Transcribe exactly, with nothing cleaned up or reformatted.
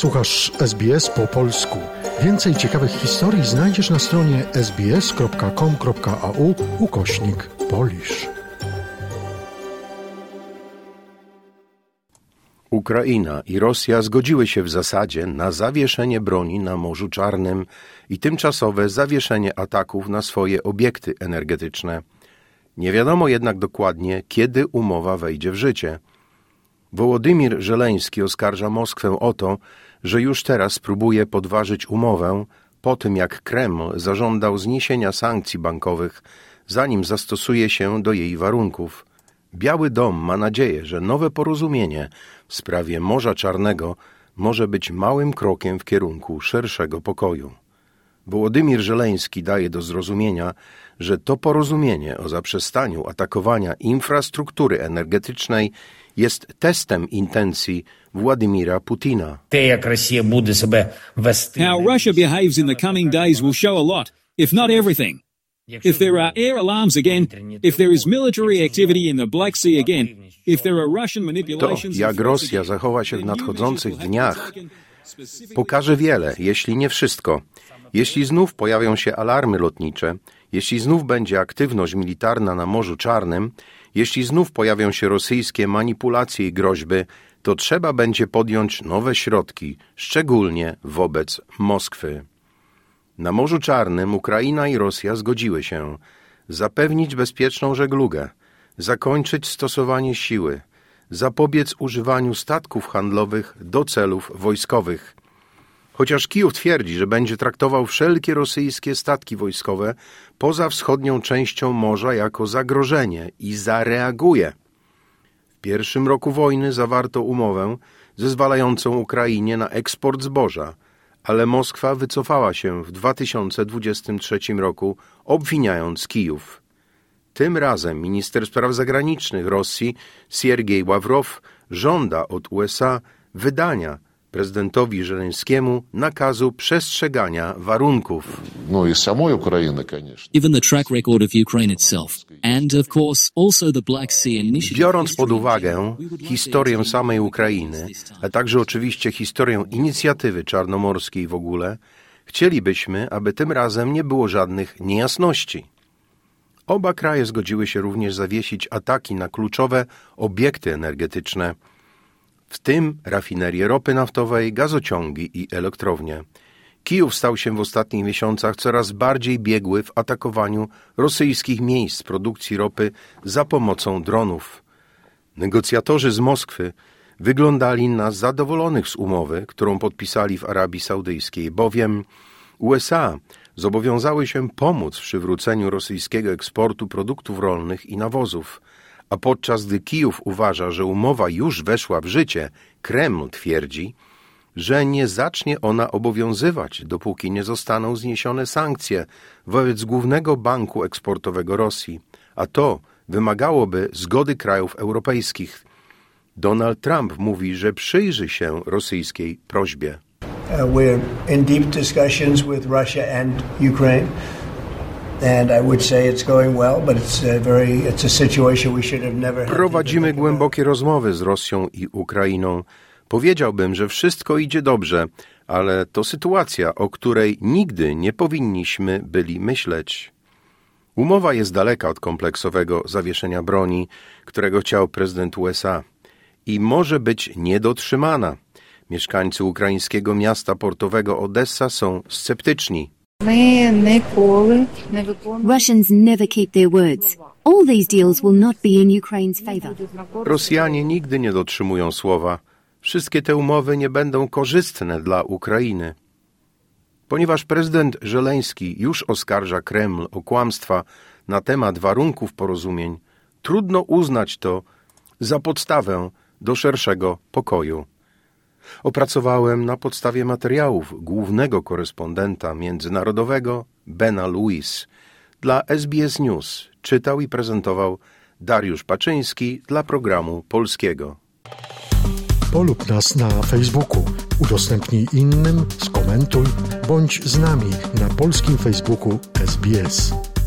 Słuchasz S B S po polsku. Więcej ciekawych historii znajdziesz na stronie sbs.com.au ukośnik Polish. Ukraina i Rosja zgodziły się w zasadzie na zawieszenie broni na Morzu Czarnym i tymczasowe zawieszenie ataków na swoje obiekty energetyczne. Nie wiadomo jednak dokładnie, kiedy umowa wejdzie w życie. Wołodymir Żeleński oskarża Moskwę o to, że już teraz próbuje podważyć umowę po tym, jak Kreml zażądał zniesienia sankcji bankowych, zanim zastosuje się do jej warunków. Biały Dom ma nadzieję, że nowe porozumienie w sprawie Morza Czarnego może być małym krokiem w kierunku szerszego pokoju. Wołodymir Żeleński daje do zrozumienia, że to porozumienie o zaprzestaniu atakowania infrastruktury energetycznej jest testem intencji Władimira Putina. How Russia behaves in the coming days will show a lot, if not everything. If there are air alarms again, if there is military activity in the Black Sea again, if there are Russian To, manipulations... jak Rosja zachowa się w nadchodzących dniach, pokaże wiele, jeśli nie wszystko. Jeśli znów pojawią się alarmy lotnicze, jeśli znów będzie aktywność militarna na Morzu Czarnym, jeśli znów pojawią się rosyjskie manipulacje i groźby, to trzeba będzie podjąć nowe środki, szczególnie wobec Moskwy. Na Morzu Czarnym Ukraina i Rosja zgodziły się zapewnić bezpieczną żeglugę, zakończyć stosowanie siły, zapobiec używaniu statków handlowych do celów wojskowych. Chociaż Kijów twierdzi, że będzie traktował wszelkie rosyjskie statki wojskowe poza wschodnią częścią morza jako zagrożenie i zareaguje. W pierwszym roku wojny zawarto umowę zezwalającą Ukrainie na eksport zboża, ale Moskwa wycofała się w dwa tysiące dwudziestym trzecim roku, obwiniając Kijów. Tym razem minister spraw zagranicznych Rosji Siergiej Ławrow żąda od U S A wydania prezydentowi Żeleńskiemu nakazu przestrzegania warunków. No i samej Ukrainy, конечно. Given the track record of Ukraine itself and of course also the Black Sea Initiative. Biorąc pod uwagę historię samej Ukrainy, a także oczywiście historię inicjatywy czarnomorskiej w ogóle, chcielibyśmy, aby tym razem nie było żadnych niejasności. Oba kraje zgodziły się również zawiesić ataki na kluczowe obiekty energetyczne, w tym rafinerie ropy naftowej, gazociągi i elektrownie. Kijów stał się w ostatnich miesiącach coraz bardziej biegły w atakowaniu rosyjskich miejsc produkcji ropy za pomocą dronów. Negocjatorzy z Moskwy wyglądali na zadowolonych z umowy, którą podpisali w Arabii Saudyjskiej, bowiem U S A zobowiązały się pomóc w przywróceniu rosyjskiego eksportu produktów rolnych i nawozów, a podczas gdy Kijów uważa, że umowa już weszła w życie, Kreml twierdzi, że nie zacznie ona obowiązywać, dopóki nie zostaną zniesione sankcje wobec głównego banku eksportowego Rosji, a to wymagałoby zgody krajów europejskich. Donald Trump mówi, że przyjrzy się rosyjskiej prośbie. Uh, we're in deep discussions with Russia and Ukraine. And I would say it's going well, but it's a very it's a situation we should have never had. Prowadzimy głębokie rozmowy z Rosją i Ukrainą. Powiedziałbym, że wszystko idzie dobrze, ale to sytuacja, o której nigdy nie powinniśmy byli myśleć. Umowa jest daleka od kompleksowego zawieszenia broni, którego chciał prezydent U S A i może być niedotrzymana. Mieszkańcy ukraińskiego miasta portowego Odessa są sceptyczni. Russians never keep their words. All these deals will not be in Ukraine's favor. Rosjanie nigdy nie dotrzymują słowa. Wszystkie te umowy nie będą korzystne dla Ukrainy. Ponieważ prezydent Żeleński już oskarża Kreml o kłamstwa na temat warunków porozumień, trudno uznać to za podstawę do szerszego pokoju. Opracowałem na podstawie materiałów głównego korespondenta międzynarodowego Bena Lewis. Dla S B S News czytał i prezentował Dariusz Paczyński dla programu polskiego. Polub nas na Facebooku, udostępnij innym, skomentuj, bądź z nami na polskim Facebooku S B S.